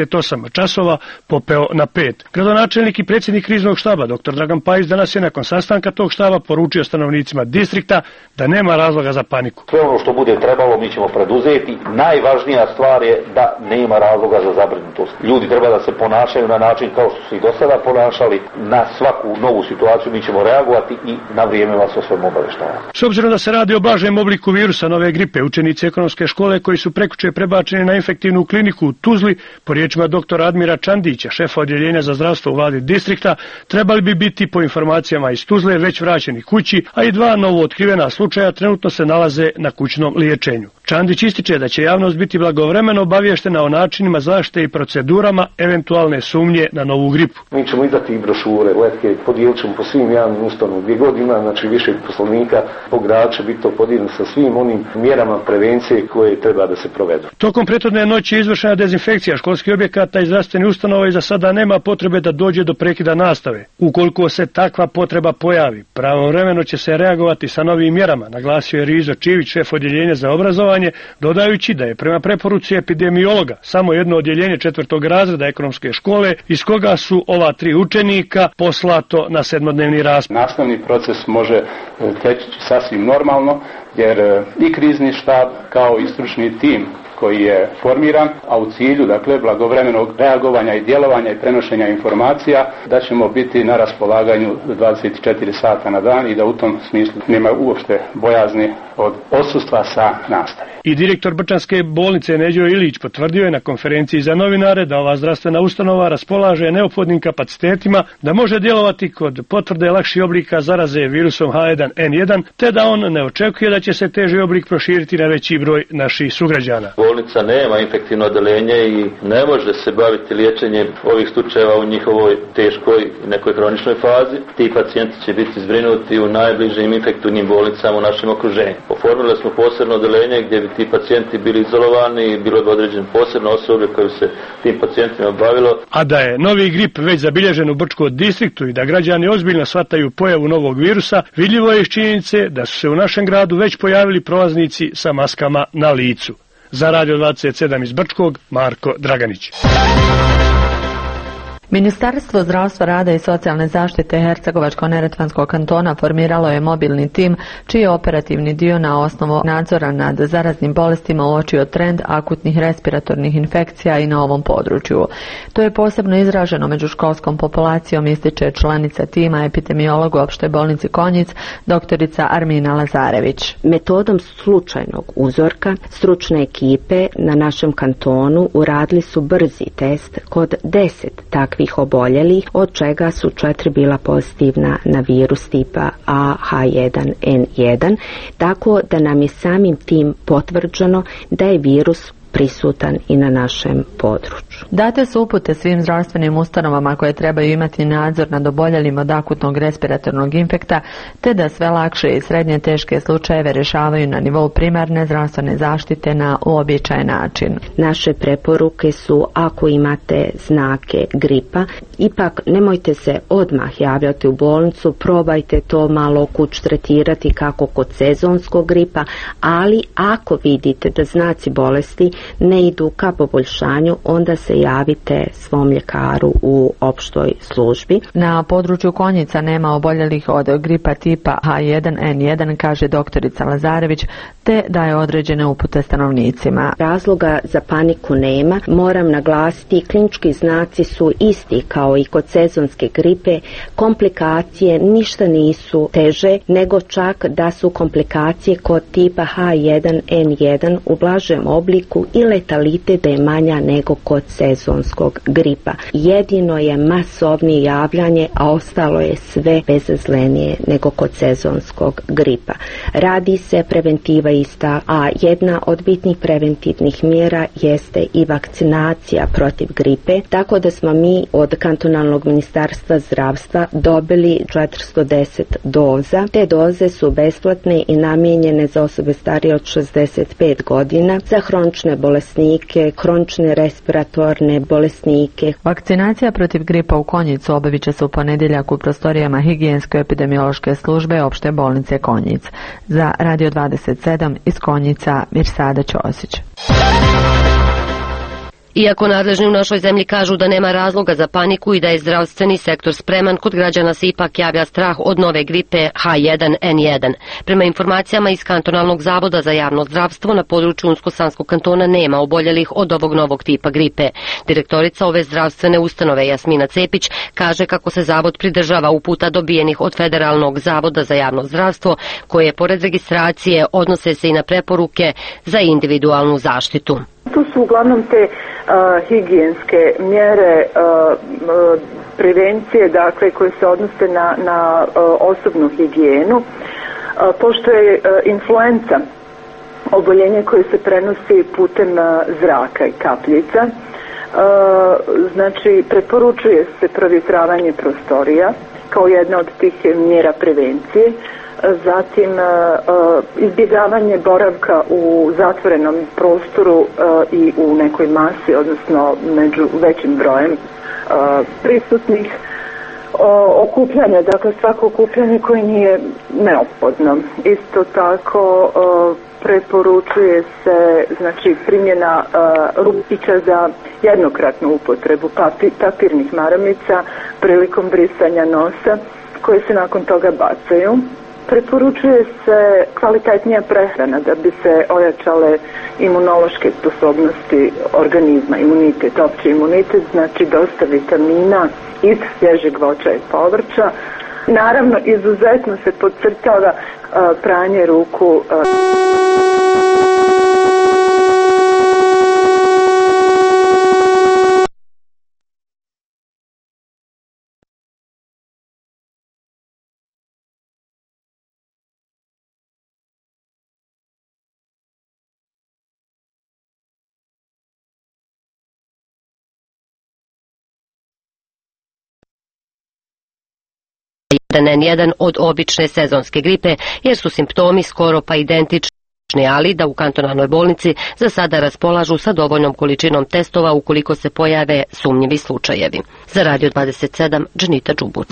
48 časova popeo na 5. Gradonačelnik i predsjednik kriznog štaba dr. Dragan Pajić danas je nakon sastanka tog štaba poručio stanovnicima distrikta da nema razloga za paniku. Sve ono što bude trebalo mi ćemo preduzeti. Najvažnija stvar je da nema razloga za zabrinutost. Ljudi treba da se ponašaju na način kao što su i do sada ponašali. Na svaku novu situaciju mi ćemo reagovati i na vrijeme vas o svemu obaveštavamo. S obzirom da se radi o blažem obliku virusa nove gripe, učenici ekonomske škole koji su prekjuče prebačeni na infektivnu kliniku u Tuzli, po riječima dr. Admira Čandića, šefa odjeljenja za zdravstvo u vladi distrikta, trebali bi biti po informacijama iz Tuzle već vraćeni kući, a i 2 novo otkrivena slučaja trenutno se nalaze na kućnom liječenju. Čandić ističe da će javnost biti blagovremeno obavještena o načinima zaštite i procedurama eventualne sumnje na novu gripu. Mi ćemo izdati i brošure, letke, podijelit ćemo po svim javnim ustanovama gdje god ima, znači više poslovnika po gradu će biti to podijeljeno sa svim onim mjerama prevencije koje treba da se provedu. Tokom prethodne noći je izvršena dezinfekcija školskih objekata i zdravstvenih ustanova i za sada nema potrebe da dođe do prekida nastave. Ukoliko se takva potreba pojavi, pravovremeno će se reagovati sa novim mjerama, naglasio je Rizo Čivić, šef odjeljenja za obrazovanje, dodajući da je prema preporuci epidemiologa samo jedno odjeljenje 4. razreda ekonomske škole iz koga su ova 3 učenika poslato na 7-dnevni raspust. Nastavni proces može teći sasvim normalno jer i krizni štab kao i stručni tim koji je formiran, a u cilju dakle blagovremenog reagovanja i djelovanja i prenošenja informacija da ćemo biti na raspolaganju 24 sata na dan i da u tom smislu nema uopšte bojazni od odsustva sa nastave. I direktor Brčanske bolnice Neđo Ilić potvrdio je na konferenciji za novinare da ova zdravstvena ustanova raspolaže neophodnim kapacitetima da može djelovati kod potvrde lakših oblika zaraze virusom H1N1, te da on ne očekuje da će se teži oblik proširiti na veći broj naših sugrađana. Bolnica nema infektivno odeljenje i ne može se baviti liječenjem ovih slučajeva u njihovoj teškoj nekoj kroničnoj fazi. Ti pacijenti će biti zbrinuti u najbližim infektivnim bolnicama u našem okruženju. Oformili smo posebno odeljenje gdje bi ti pacijenti bili izolovani i bilo bi određen posebno osoblje koje bi se tim pacijentima bavilo. A da je novi grip već zabilježen u Brčkom distriktu i da građani ozbiljno shvataju pojavu novog virusa, vidljivo je iz činjenice da su se u našem gradu već pojavili prolaznici sa maskama na licu. Za Radio 27 iz Brčkog, Marko Draganić. Ministarstvo zdravstva, rada i socijalne zaštite Hercegovačko-neretvanskog kantona formiralo je mobilni tim čiji je operativni dio na osnovu nadzora nad zaraznim bolestima uočio trend akutnih respiratornih infekcija i na ovom području. To je posebno izraženo među školskom populacijom, ističe članica tima epidemiolog u Opštoj bolnici Konjic, doktorica Armina Lazarević. Metodom slučajnog uzorka stručne ekipe na našem kantonu uradili su brzi test kod 10 takvih oboljelih, od čega su 4 bila pozitivna na virus tipa H1N1, tako da nam je samim tim potvrđeno da je virus prisutan i na našem području. Date su upute svim zdravstvenim ustanovama koje trebaju imati nadzor nad oboljelim od akutnog respiratornog infekta, te da sve lakše i srednje teške slučajeve rješavaju na nivou primarne zdravstvene zaštite na uobičajen način. Naše preporuke su, ako imate znake gripa, ipak nemojte se odmah javljati u bolnicu, probajte to malo kuć tretirati kako kod sezonskog gripa, ali ako vidite da znaci bolesti ne idu ka poboljšanju, onda se javite svom ljekaru u opštoj službi. Na području Konjica nema oboljelih od gripa tipa H1N1, kaže doktorica Lazarević, te daje određene upute stanovnicima. Razloga za paniku nema. Moram naglasiti, klinički znaci su isti kao i kod sezonske gripe. Komplikacije ništa nisu teže, nego čak da su komplikacije kod tipa H1N1 u blažem obliku i letalitet da je manja nego kod sezonskog gripa. Jedino je masovnije javljanje, a ostalo je sve bezazlenije nego kod sezonskog gripa. Radi se preventiva ista, a jedna od bitnih preventivnih mjera jeste i vakcinacija protiv gripe, tako da smo mi od kantonalnog ministarstva zdravstva dobili 410 doza. Te doze su besplatne i namijenjene za osobe starije od 65 godina, za hronične bolesnike, kronične respiratorne bolesnike. Vakcinacija protiv gripa u Konjicu obavit će se u ponedjeljak u prostorijama higijensko-epidemiološke službe Opšte bolnice Konjic. Za Radio 27 iz Konjica, Mirsada Ćosić. Iako nadležni u našoj zemlji kažu da nema razloga za paniku i da je zdravstveni sektor spreman, kod građana se ipak javlja strah od nove gripe H1N1. Prema informacijama iz Kantonalnog zavoda za javno zdravstvo, na području Unsko-Sanskog kantona nema oboljelih od ovog novog tipa gripe. Direktorica ove zdravstvene ustanove Jasmina Cepić kaže kako se zavod pridržava uputa dobijenih od Federalnog zavoda za javno zdravstvo, koje pored registracije odnose se i na preporuke za individualnu zaštitu. Tu su uglavnom te higijenske mjere prevencije, dakle, koje se odnose na osobnu higijenu. Pošto je influenca oboljenje koje se prenosi putem zraka i kapljica, znači preporučuje se provjetravanje prostorija kao jedna od tih mjera prevencije. Zatim izbjegavanje boravka u zatvorenom prostoru i u nekoj masi, odnosno među većim brojem prisutnih, okupljanje, dakle svako okupljanje koje nije neophodno. Isto tako preporučuje se, znači, primjena rupića za jednokratnu upotrebu papirnih maramica prilikom brisanja nosa, koje se nakon toga bacaju. Preporučuje se kvalitetnija prehrana da bi se ojačale imunološke sposobnosti organizma, imunitet, opći imunitet, znači dosta vitamina iz svježeg voća i povrća. Naravno, izuzetno se podcrtava pranje ruku. N1 od obične sezonske gripe, jer su simptomi skoro pa identični, ali da u kantonalnoj bolnici za sada raspolažu sa dovoljnom količinom testova ukoliko se pojave sumnjivi slučajevi. Za Radio 27, Dženita Džubut.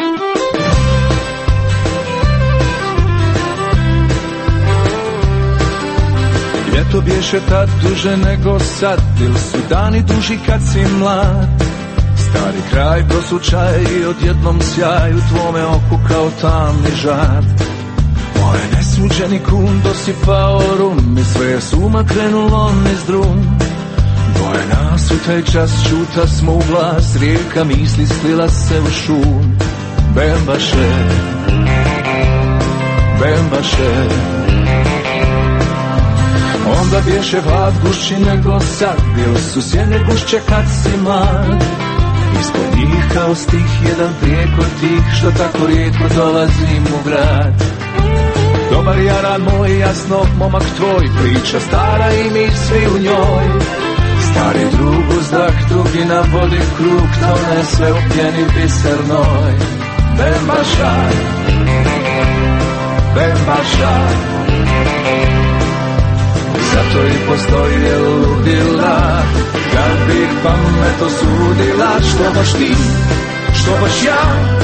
Ljeto bješe tad duže nego sad, ili su dani duži kad si mlad. Stari kraj proslučaje i odjednom sjaj u tvome oku kao tamni žar. Moj nesuđeni kum dosipao rum i sve je suma krenulo niz drum. Dvoje nas u taj čas čuta smo u glas, rijeka misli slila se u šum. Bembaše, bembaše. Onda bješe vlad gušći nego sad, bili su sjene gušće kad si mlad. Ispod njih kao stih jedan prijeko tih, što tako rijetko dolazim u grad. Dobar jaran moj, jasno momak tvoj, priča stara i mi svi u njoj. Stari drug uz dah, drugi na vodi krug, tone sve u pjeni bisernoj. Bembaša, bembaša. Zato i postoje ludila, kad bih pamet osudila. Što baš ti, što baš ja,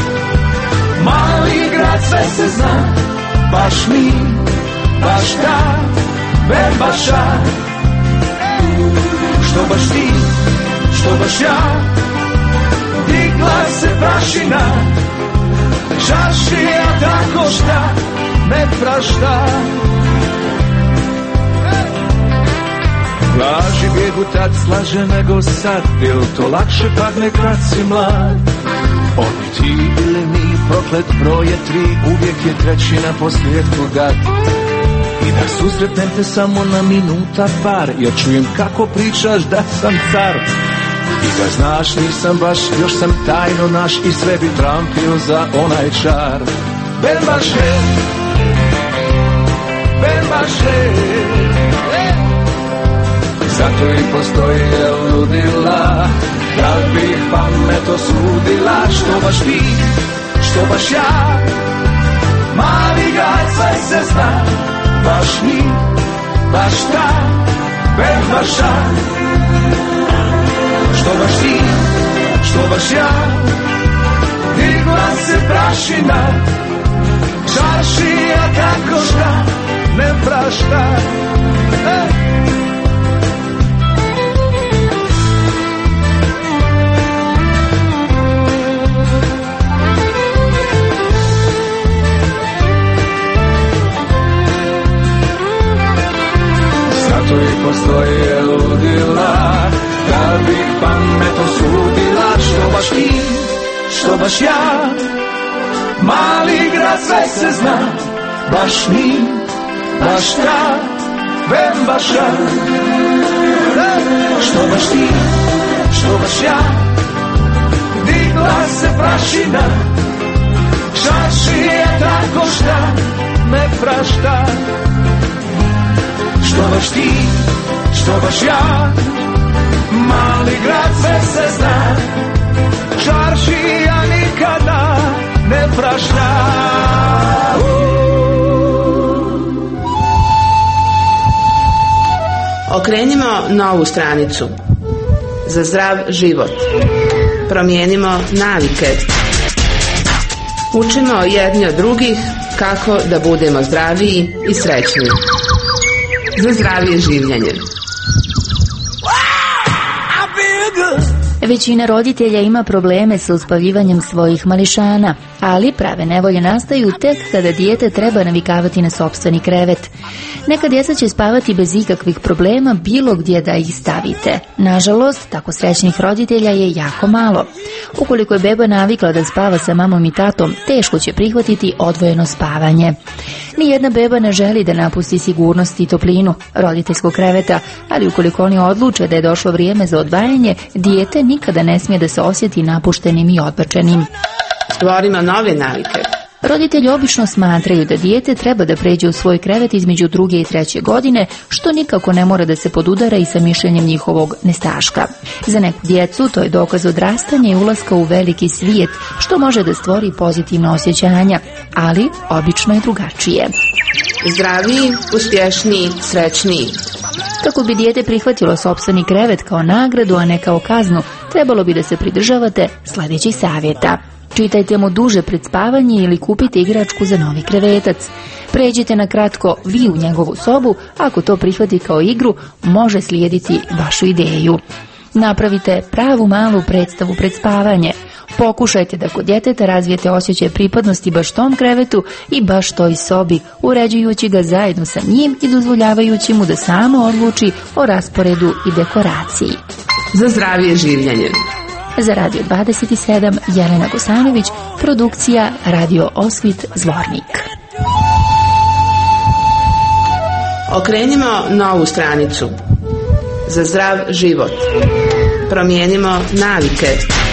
mali grad sve se zna. Baš mi, baš ta, bembaša. Što baš ti, što baš ja, digla se prašina. Čašija tako šta ne prašta. Laži bijegu tad slaže nego sad, bil to lakše padne kad si mlad. Oni ti ili mi, proklet broj je 3, uvijek je trećina posljedku dat. I da susretnem te samo na minuta par, jer čujem kako pričaš da sam car. I da znaš nisam baš, još sam tajno naš i sve bi trampio za onaj čar. Bembaše, bembaše. Zato i postoje ludila, kad bih pamet osudila. Što baš ti, što baš ja, mali grad sve se zna. Baš mi, baš ta, bembaša. Što baš ti, što baš ja, digla se prašina. Čaršija kako šta ne prašta. Zato i postoje ludila, kad bih pamet osudila. Što baš ti, što baš ja, mali grad sve se zna. Baš mi, baš ta, bembaša. Što baš ti, što baš ja, digla se prašina. Čašija tako šta ne prašta. Što baš ti, što baš ja, mali grad sve se zna. Čaršija nikada ne prašta. Okrenimo novu stranicu. Za zdrav život. Promijenimo navike. Učimo jedni od drugih kako da budemo zdraviji i srećniji. Za zdravije življenje. Većina roditelja ima probleme sa uspavljivanjem svojih mališana, ali prave nevolje nastaju tek kada dijete treba navikavati na sopstveni krevet. Neka djeca će spavati bez ikakvih problema bilo gdje da ih stavite. Nažalost, tako srećnih roditelja je jako malo. Ukoliko je beba navikla da spava sa mamom i tatom, teško će prihvatiti odvojeno spavanje. Nijedna beba ne želi da napusti sigurnost i toplinu roditeljskog kreveta, ali ukoliko oni odluče da je došlo vrijeme za odvajanje, dijete nikada ne smije da se osjeti napuštenim i odbačenim. Stvorimo nove navike. Roditelji obično smatraju da dijete treba da pređe u svoj krevet između 2. i 3. godine, što nikako ne mora da se podudara i sa mišljenjem njihovog nestaška. Za neku djecu to je dokaz odrastanja i ulaska u veliki svijet, što može da stvori pozitivna osjećanja, ali obično je drugačije. Zdraviji, uspješniji, srećniji. Kako bi dijete prihvatilo sopstveni krevet kao nagradu, a ne kao kaznu, trebalo bi da se pridržavate sljedećih savjeta. Čitajte mu duže pred spavanje ili kupite igračku za novi krevetac. Pređite na kratko vi u njegovu sobu, ako to prihvati kao igru, može slijediti vašu ideju. Napravite pravu malu predstavu pred spavanje. Pokušajte da kod djeteta razvijete osjećaj pripadnosti baš tom krevetu i baš toj sobi, uređujući ga zajedno sa njim i dozvoljavajući mu da samo odluči o rasporedu i dekoraciji. Za zdravije življenje. Za Radio 27 Jelena Gosanović, produkcija Radio Osvit Zvornik. Okrenimo novu stranicu. Za zdrav život. Promijenimo navike.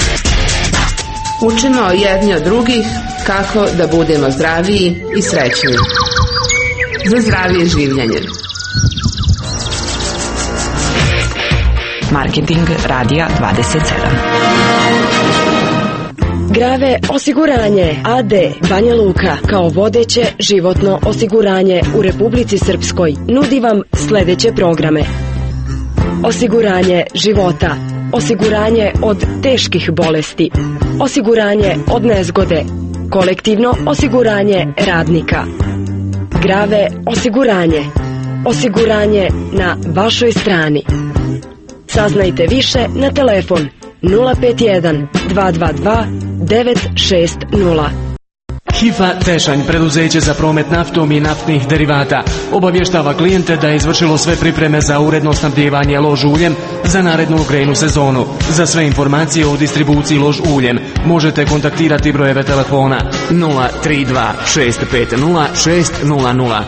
Učimo jedni od drugih kako da budemo zdraviji i srećni. Za zdravije življenje. Marketing Radija 27. Grave osiguranje AD Banja Luka kao vodeće životno osiguranje u Republici Srpskoj nudi vam sljedeće programe: osiguranje života, osiguranje od teških bolesti, osiguranje od nezgode, kolektivno osiguranje radnika, Grave osiguranje, osiguranje na vašoj strani. Saznajte više na telefon 051 222 960. HIFA Tešanj, preduzeće za promet naftom i naftnih derivata, obavještava klijente da je izvršilo sve pripreme za uredno snabdijevanje lož uljem za narednu grejnu sezonu. Za sve informacije o distribuciji lož uljem možete kontaktirati brojeve telefona 032 650 600,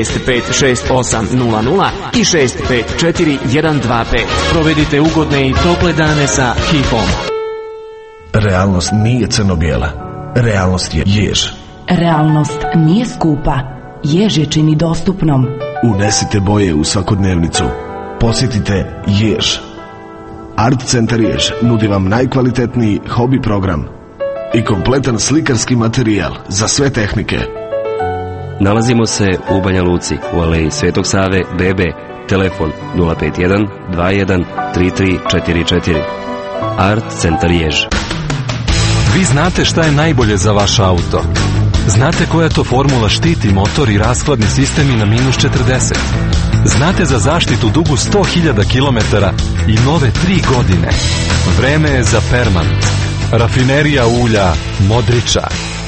656800 i 654125. Provedite ugodne i tople dane sa HIFom. Realnost nije crno-bijela. Realnost je jež. Realnost nije skupa. Jež je čini dostupnom. Unesite boje u svakodnevnicu. Posjetite Jež. Art Centar Jež nudi vam najkvalitetniji hobi program i kompletan slikarski materijal za sve tehnike. Nalazimo se u Banja Luci, u aleji Svetog Save, BB, telefon 051 21 3344. Art Centar Jež. Vi znate šta je najbolje za vaš auto. Znate koja to formula štiti motor i rashladni sistemi na -40. Znate za zaštitu dugu 100.000 km i nove 3 godine. Vreme je za Permant. Rafinerija ulja Modriča.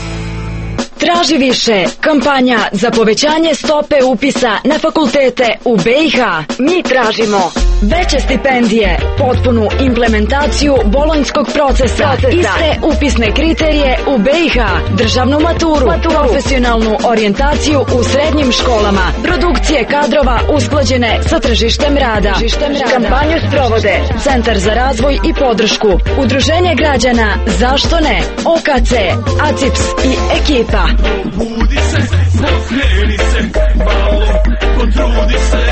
Traži više. Kampanja za povećanje stope upisa na fakultete u BiH. Mi tražimo veće stipendije, potpunu implementaciju bolonjskog procesa, iste upisne kriterije u BiH, državnu maturu, profesionalnu orijentaciju u srednjim školama, produkcije kadrova usklađene sa tržištem rada. Kampanju sprovode Centar za razvoj i podršku, Udruženje građana Zašto ne, OKC, ACIPS i ekipa. Budi se, pokreni se, malo potrudi se.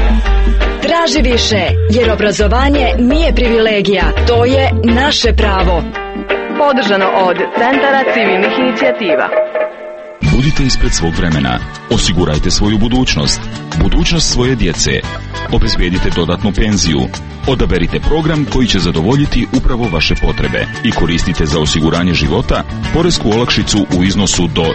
Traži više, jer obrazovanje nije privilegija, to je naše pravo. Podržano od Centara civilnih inicijativa. Budite ispred svog vremena. Osigurajte svoju budućnost. Budućnost svoje djece. Obezbijedite dodatnu penziju. Odaberite program koji će zadovoljiti upravo vaše potrebe i koristite za osiguranje života poresku olakšicu u iznosu do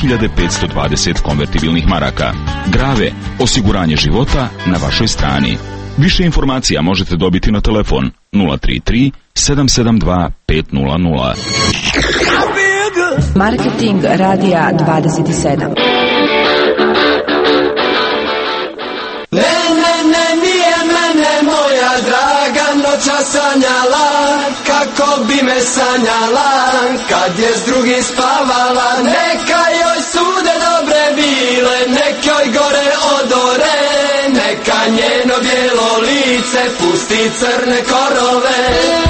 2520 konvertibilnih maraka. Grave, osiguranje života na vašoj strani. Više informacija možete dobiti na telefon 033 772 500. Marketing radija 27. Ne, nije mene moja draga noća sanjala, kako bi me sanjala, kad je s drugim spavala. Neka joj sude dobre bile, nek joj gore odore, neka njeno bijelo lice pusti crne korove.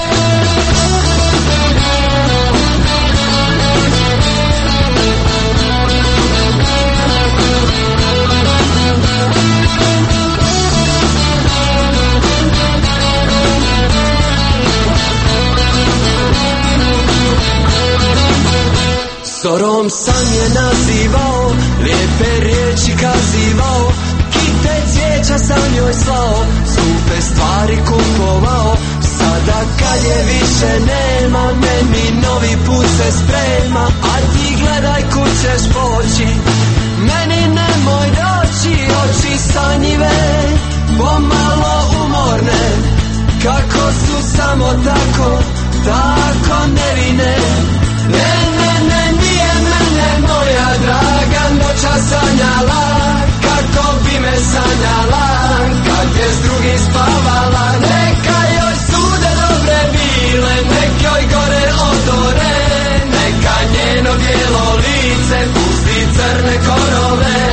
Zorom sam je nazivao, lijepe riječi kazivao, kite cvijeća sam joj slao, skupe stvari kupovao. Sada kad je više nema, meni novi put se sprema, a ti gledaj kud ćeš poći, meni nemoj doći. Oči sanjive, pomalo umorne, kako su samo tako nevine. Ne, nije mene moja draga noća sanjala, kako bi me sanjala, kad je s drugim spavala. Neka joj sude dobre bile, nek joj gore odore, neka njeno bijelo lice pusti crne korove.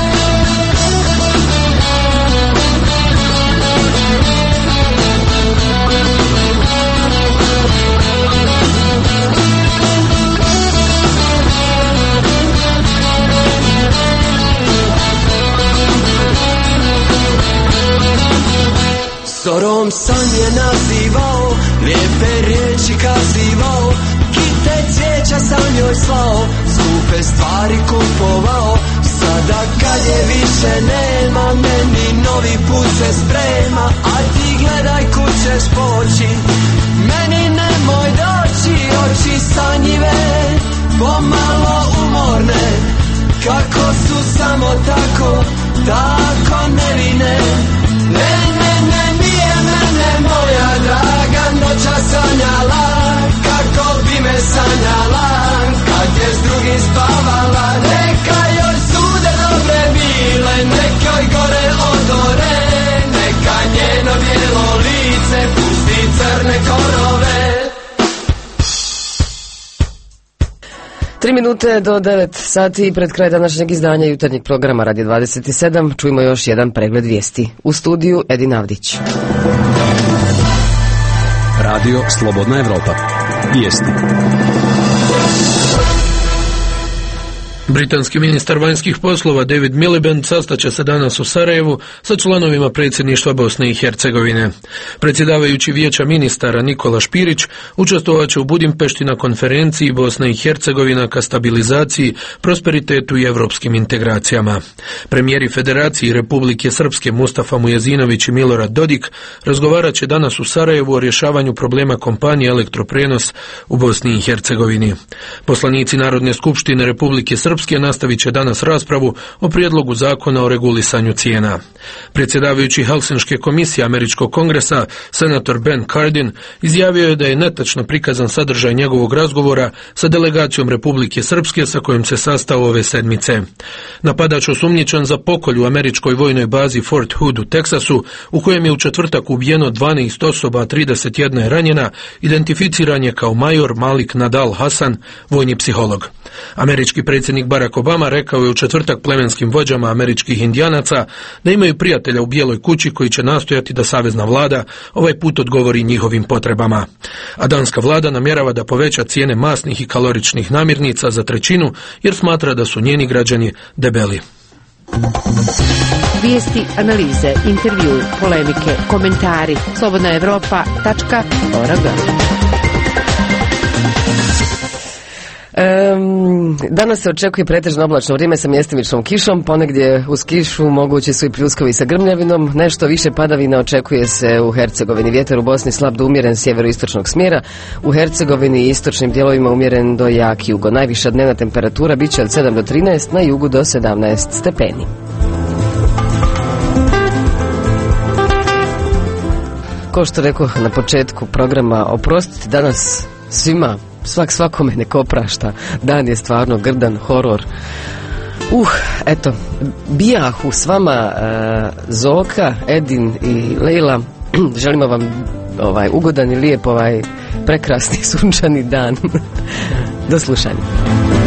Zorom sam je nazivao, lijepe riječi kazivao, kite cvijeća sam joj slao, skupe stvari kupovao. Sada kad je više nema, meni novi put se sprema, a ti gledaj kud ćeš poći, meni nemoj doći. Oči sanjive, pomalo umorne, kako su samo tako nevine. Ne, nije mene moja draga noća sanjala, kako bi me sanjala, kad je s drugim spavala. Neka joj sude dobre bile, nek joj gore odore, neka njeno bijelo lice pusti crne korove. 3 minute do 9 sati pred kraj današnjeg izdanja jutarnjeg programa Radio 27. Čujemo još jedan pregled vijesti. U studiju Edin Avdić. Radio Slobodna Evropa. Vijesti. Britanski ministar vanjskih poslova David Miliband sastaće se danas u Sarajevu sa članovima predsjedništva Bosne i Hercegovine. Predsjedavajući vijeća ministara Nikola Špirić učestvovaće u Budimpešti na konferenciji Bosna i Hercegovina ka stabilizaciji, prosperitetu i evropskim integracijama. Premijeri Federacije Republike Srpske Mustafa Mujezinović i Milorad Dodik razgovarat će danas u Sarajevu o rješavanju problema kompanije Elektroprenos u Bosni i Hercegovini. Poslanici Narodne skupštine Republike Srpske nastavit će danas raspravu o prijedlogu zakona o regulisanju cijena. Predsjedavajući Helsinške komisije Američkog kongresa, senator Ben Cardin, izjavio je da je netačno prikazan sadržaj njegovog razgovora sa delegacijom Republike Srpske sa kojom se sastao ove sedmice. Napadač osumnjičen za pokolj u američkoj vojnoj bazi Fort Hood u Teksasu, u kojem je u četvrtak ubijeno 12 osoba, a 31 je ranjena, identificiran je kao major Malik Nadal Hasan, vojni psiholog. Američki predsjednik Barack Obama rekao je u četvrtak plemenskim vođama američkih indijanaca da imaju prijatelja u Bijeloj kući koji će nastojati da savezna vlada ovaj put odgovori njihovim potrebama. A danska vlada namjerava da poveća cijene masnih i kaloričnih namirnica za 1/3 jer smatra da su njeni građani debeli. Vijesti, analize, intervju, polemike, komentari. slobodnaevropa.org. Danas se očekuje pretežno oblačno vrijeme sa mjestimičnom kišom, ponegdje uz kišu mogući su i pljuskovi sa grmljavinom, nešto više padavina očekuje se u Hercegovini. Vjetar u Bosni slab do umjeren sjeveroistočnog smjera, u Hercegovini i istočnim dijelovima umjeren do jak jugo. Najviša dnevna temperatura bit će od 7 do 13, na jugu do 17 stepeni. ko što rekao na početku programa, oprostiti danas svima, svakome neko oprašta. Dan je stvarno grdan, horor. Eto, bijahu s vama Zoka, Edin i Lejla. Želimo vam ugodan i lijep prekrasni sunčani dan. Do slušanja.